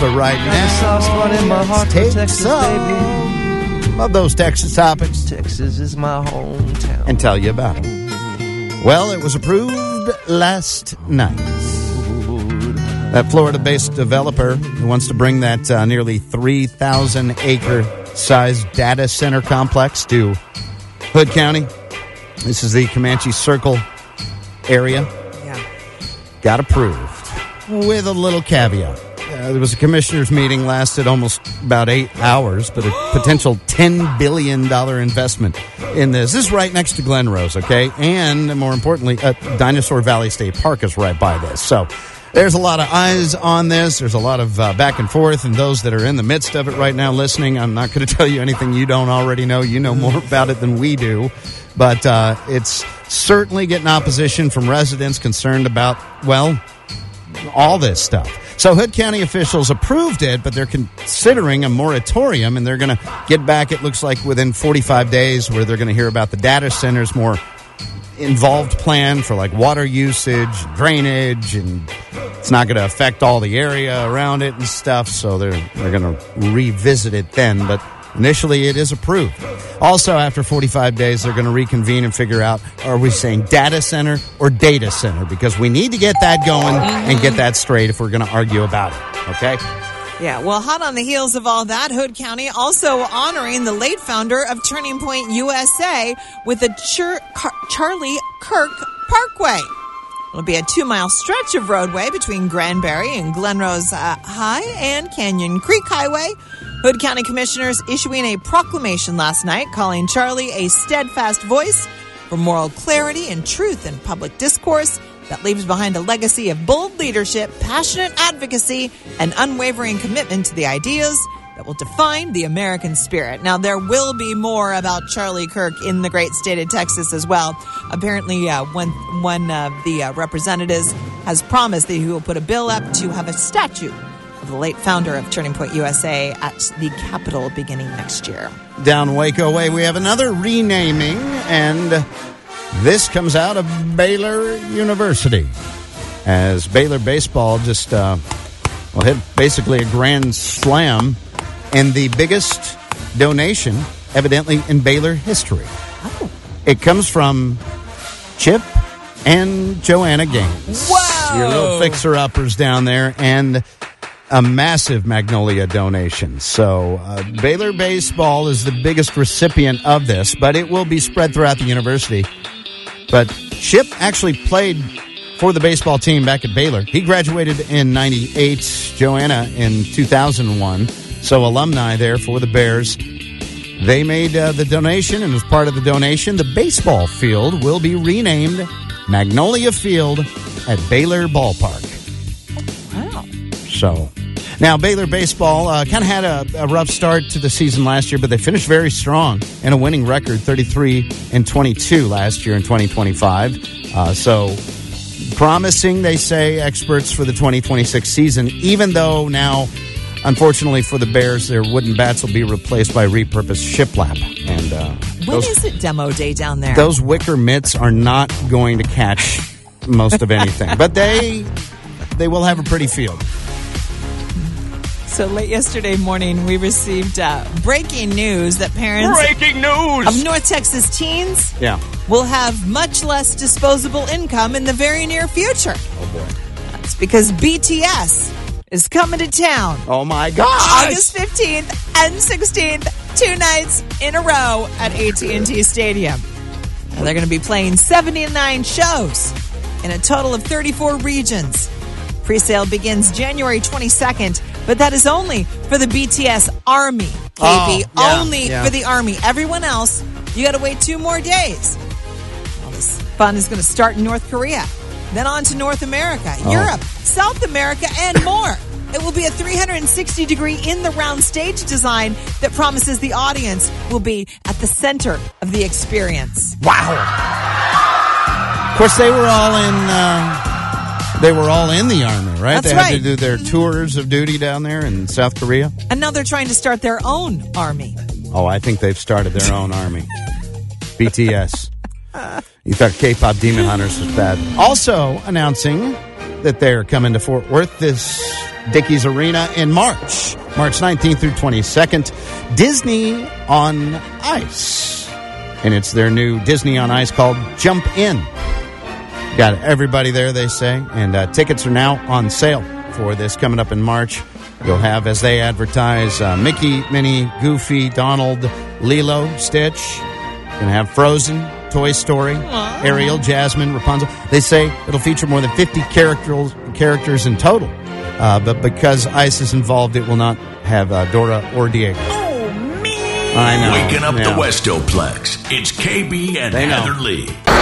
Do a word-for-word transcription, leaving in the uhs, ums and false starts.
But right now, let's take Texas, some baby. of those Texas topics Texas is my hometown. and tell you about it. Well, it was approved last night. That Florida-based developer who wants to bring that uh, nearly three thousand acre size data center complex to Hood County. This is the Comanche Circle area. Yeah. Got approved with a little caveat. Uh, there was a commissioners meeting, lasted almost about eight hours, but a potential ten billion dollars investment in this. This is right next to Glen Rose, okay? And more importantly, uh, Dinosaur Valley State Park is right by this. So there's a lot of eyes on this. There's a lot of uh, back and forth, and those that are in the midst of it right now listening, I'm not going to tell you anything you don't already know. You know more about it than we do. But uh, it's certainly getting opposition from residents concerned about, well, all this stuff. So Hood County officials approved it, but they're considering a moratorium, and they're going to get back, it looks like, within forty-five days, where they're going to hear about the data center's more involved plan for, like, water usage, drainage, and it's not going to affect all the area around it and stuff, so they're, they're going to revisit it then, but initially it is approved. Also, after forty-five days, they're going to reconvene and figure out, are we saying data center or data center? Because we need to get that going and get that straight if we're going to argue about it, okay? Yeah, well, hot on the heels of all that, Hood County also honoring the late founder of Turning Point U S A with the Char- Car- Charlie Kirk Parkway. It'll be a two-mile stretch of roadway between Granbury and Glen Rose uh, High and Canyon Creek Highway. Hood County commissioners issuing a proclamation last night calling Charlie a steadfast voice for moral clarity and truth in public discourse that leaves behind a legacy of bold leadership, passionate advocacy, and unwavering commitment to the ideas that will define the American spirit. Now, there will be more about Charlie Kirk in the great state of Texas as well. Apparently, uh, one, one of the uh, representatives has promised that he will put a bill up to have a statue of the late founder of Turning Point U S A at the Capitol beginning next year. Down Waco Way, we have another renaming, and this comes out of Baylor University, as Baylor baseball just uh, well hit basically a grand slam, and the biggest donation, evidently, in Baylor history. Oh. It comes from Chip and Joanna Gaines. Whoa! Your little fixer-uppers down there, and a massive Magnolia donation. So uh, Baylor baseball is the biggest recipient of this, but it will be spread throughout the university. But Chip actually played for the baseball team back at Baylor. He graduated in ninety-eight, Joanna in two thousand one. So alumni there for the Bears. They made uh, the donation, and as part of the donation, the baseball field will be renamed Magnolia Field at Baylor Ballpark. Wow. So, now Baylor baseball uh, kind of had a, a rough start to the season last year, but they finished very strong and a winning record, thirty-three and twenty-two last year in twenty twenty-five. Uh, so, promising, they say, experts, for the twenty twenty-six season, even though now, unfortunately for the Bears, their wooden bats will be replaced by repurposed shiplap. And uh, When those, is it demo day down there? those wicker mitts are not going to catch most of anything, but they they will have a pretty field. So late yesterday morning, we received uh, breaking news that parents Breaking news of North Texas teens Yeah. will have much less disposable income in the very near future. Oh boy. That's because B T S is coming to town Oh my gosh. August fifteenth and sixteenth, two nights in a row at A T and T Stadium. And they're going to be playing seventy-nine shows in a total of thirty-four regions. Presale begins January twenty-second, but that is only for the B T S Army, K B. Oh, yeah, only yeah. for the Army. Everyone else, you got to wait two more days. All this fun is going to start in North Korea, then on to North America, Oh. Europe, South America, and more. It will be a three hundred sixty degree in-the-round stage design that promises the audience will be at the center of the experience. Wow. Of course, they were all in. Uh, they were all in the Army, right? That's they had right. to do their tours of duty down there in South Korea. And now they're trying to start their own army. Oh, I think they've started their own army. B T S. You thought K-pop Demon Hunters was bad. Also announcing that they're coming to Fort Worth, this Dickies Arena, in March. March nineteenth through twenty-second. Disney on Ice. And it's their new Disney on Ice called Jump In. Got everybody there, they say. And uh, tickets are now on sale for this coming up in March. You'll have, as they advertise, uh, Mickey, Minnie, Goofy, Donald, Lilo, Stitch. Going to have Frozen, Toy Story, Aww. Ariel, Jasmine, Rapunzel. They say it'll feature more than fifty characters, characters in total. Uh, but because Ice is involved, it will not have uh, Dora or Diego. Oh, man. I know. Waking up yeah. the Westoplex. It's K B and They know. Heather Lee.